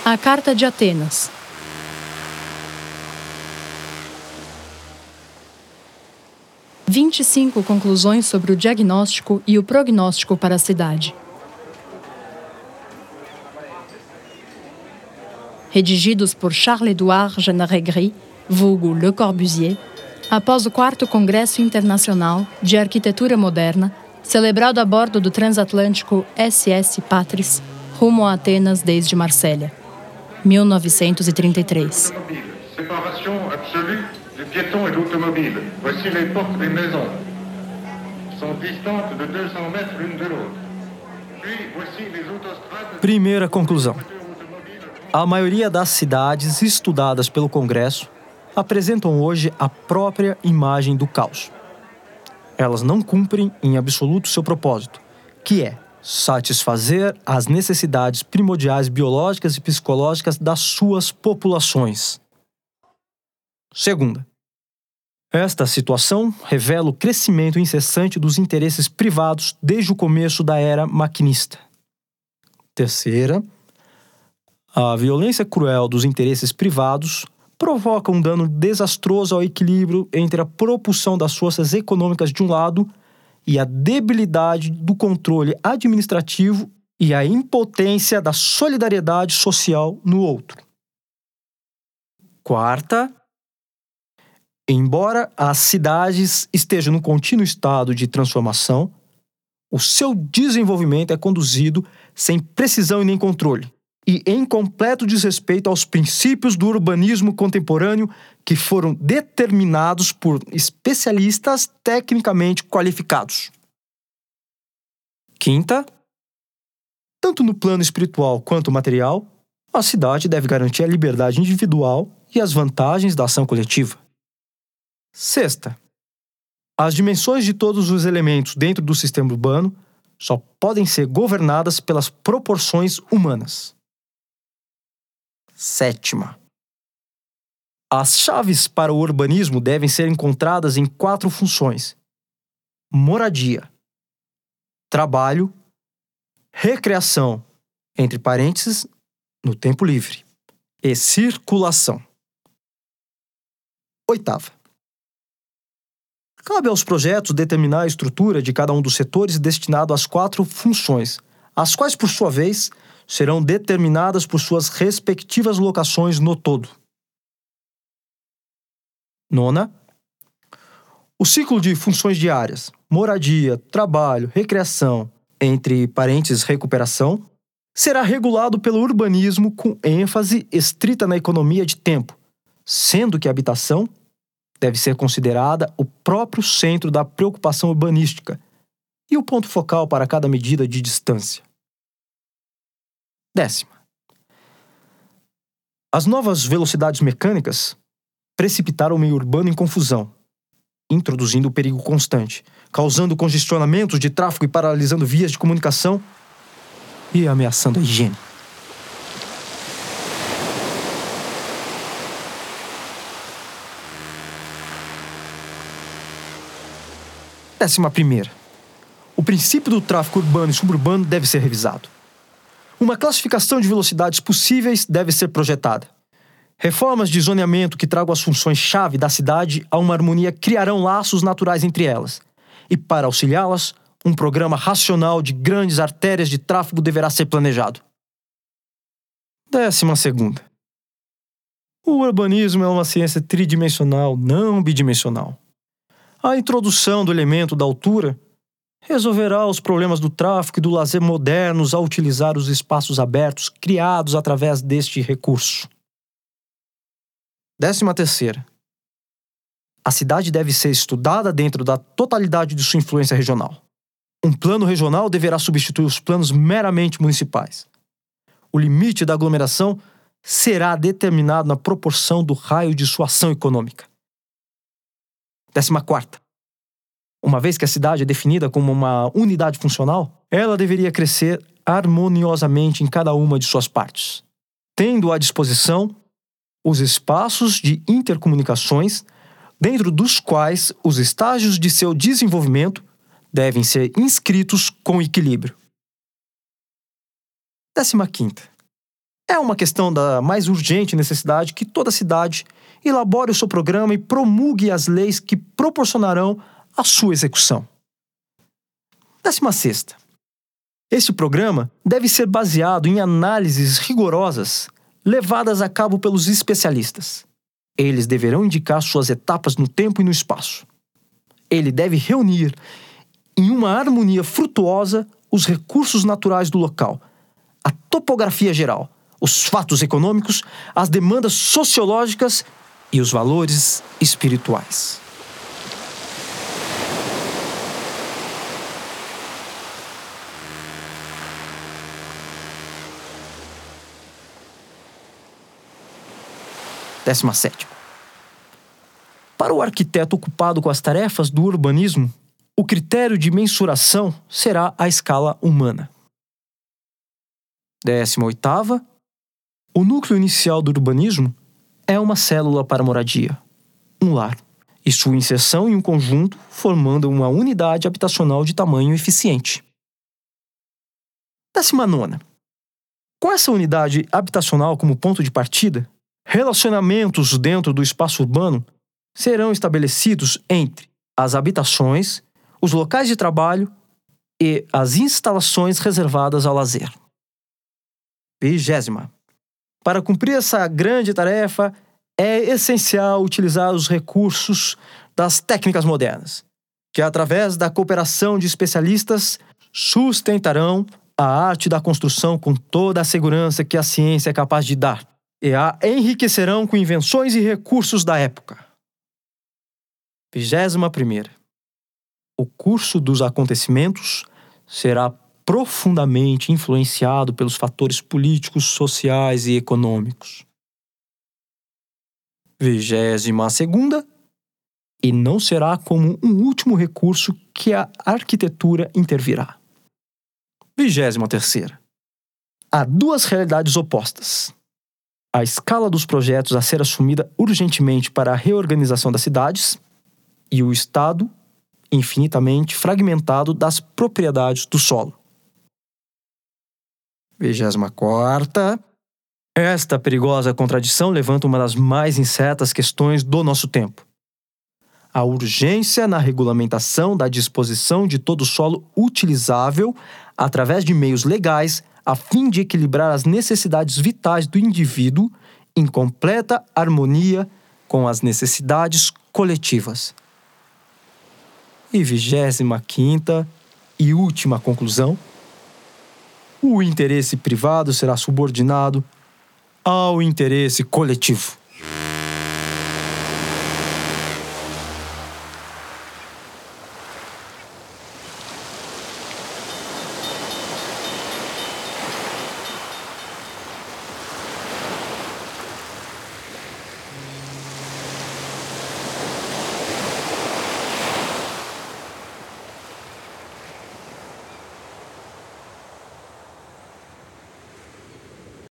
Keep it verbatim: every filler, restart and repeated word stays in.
A Carta de Atenas. vinte e cinco conclusões sobre o diagnóstico e o prognóstico para a cidade. Redigidos por Charles-Édouard Jeanneret, vulgo Le Corbusier, após o quarto Congresso Internacional de Arquitetura Moderna, celebrado a bordo do transatlântico S S Patris, rumo a Atenas desde Marsella, mil novecentos e trinta e três. Séparation absolue du piéton et de l'automobile. Voici les portes des maisons. Sont distantes de deux cents mètres l'une de l'autre. Puis, voici les autostrades. Primeira conclusão. A maioria das cidades estudadas pelo Congresso apresentam hoje a própria imagem do caos. Elas não cumprem em absoluto seu propósito, que é satisfazer as necessidades primordiais biológicas e psicológicas das suas populações. Segunda, esta situação revela o crescimento incessante dos interesses privados desde o começo da era maquinista. Terceira, a violência cruel dos interesses privados provoca um dano desastroso ao equilíbrio entre a propulsão das forças econômicas de um lado e a debilidade do controle administrativo e a impotência da solidariedade social no outro. Quarta, embora as cidades estejam num contínuo estado de transformação, o seu desenvolvimento é conduzido sem precisão e nem controle, e em completo desrespeito aos princípios do urbanismo contemporâneo que foram determinados por especialistas tecnicamente qualificados. Quinta, tanto no plano espiritual quanto material, a cidade deve garantir a liberdade individual e as vantagens da ação coletiva. Sexta, as dimensões de todos os elementos dentro do sistema urbano só podem ser governadas pelas proporções humanas. Sétima, as chaves para o urbanismo devem ser encontradas em quatro funções: moradia, trabalho, recreação, entre parênteses, no tempo livre, e circulação. Oitava, cabe aos projetos determinar a estrutura de cada um dos setores destinado às quatro funções, as quais, por sua vez, serão determinadas por suas respectivas locações no todo. Nona, o ciclo de funções diárias, moradia, trabalho, recreação, entre parênteses, recuperação, será regulado pelo urbanismo com ênfase estrita na economia de tempo, sendo que a habitação deve ser considerada o próprio centro da preocupação urbanística e o ponto focal para cada medida de distância. Décima, as novas velocidades mecânicas precipitaram o meio urbano em confusão, introduzindo o perigo constante, causando congestionamentos de tráfego e paralisando vias de comunicação e ameaçando a higiene. Décima primeira, o princípio do tráfego urbano e suburbano deve ser revisado. Uma classificação de velocidades possíveis deve ser projetada. Reformas de zoneamento que tragam as funções-chave da cidade a uma harmonia criarão laços naturais entre elas. E, para auxiliá-las, um programa racional de grandes artérias de tráfego deverá ser planejado. Décima segunda. O urbanismo é uma ciência tridimensional, não bidimensional. A introdução do elemento da altura resolverá os problemas do tráfego e do lazer modernos ao utilizar os espaços abertos criados através deste recurso. Décima terceira. A cidade deve ser estudada dentro da totalidade de sua influência regional. Um plano regional deverá substituir os planos meramente municipais. O limite da aglomeração será determinado na proporção do raio de sua ação econômica. Décima quarta. Uma vez que a cidade é definida como uma unidade funcional, ela deveria crescer harmoniosamente em cada uma de suas partes, tendo à disposição os espaços de intercomunicações, dentro dos quais os estágios de seu desenvolvimento devem ser inscritos com equilíbrio. Décima quinta. É uma questão da mais urgente necessidade que toda cidade elabore o seu programa e promulgue as leis que proporcionarão a sua execução. Décima sexta. Este programa deve ser baseado em análises rigorosas levadas a cabo pelos especialistas. Eles deverão indicar suas etapas no tempo e no espaço. Ele deve reunir, em uma harmonia frutuosa, os recursos naturais do local, a topografia geral, os fatos econômicos, as demandas sociológicas e os valores espirituais. Décima sétima. Para o arquiteto ocupado com as tarefas do urbanismo, o critério de mensuração será a escala humana. Décima oitava. O núcleo inicial do urbanismo é uma célula para moradia, um lar, e sua inserção em um conjunto formando uma unidade habitacional de tamanho eficiente. Décima nona. Com essa unidade habitacional como ponto de partida, relacionamentos dentro do espaço urbano serão estabelecidos entre as habitações, os locais de trabalho e as instalações reservadas ao lazer. Vigésima. Para cumprir essa grande tarefa, é essencial utilizar os recursos das técnicas modernas, que através da cooperação de especialistas sustentarão a arte da construção com toda a segurança que a ciência é capaz de dar, e a enriquecerão com invenções e recursos da época. Vigésima primeira. O curso dos acontecimentos será profundamente influenciado pelos fatores políticos, sociais e econômicos. Vigésima segunda. E não será como um último recurso que a arquitetura intervirá. Vigésima terceira. Há duas realidades opostas. A escala dos projetos a ser assumida urgentemente para a reorganização das cidades e o estado infinitamente fragmentado das propriedades do solo. Vigésima quarta. Esta perigosa contradição levanta uma das mais incertas questões do nosso tempo. A urgência na regulamentação da disposição de todo o solo utilizável através de meios legais a fim de equilibrar as necessidades vitais do indivíduo em completa harmonia com as necessidades coletivas. E vigésima quinta e última conclusão. O interesse privado será subordinado ao interesse coletivo.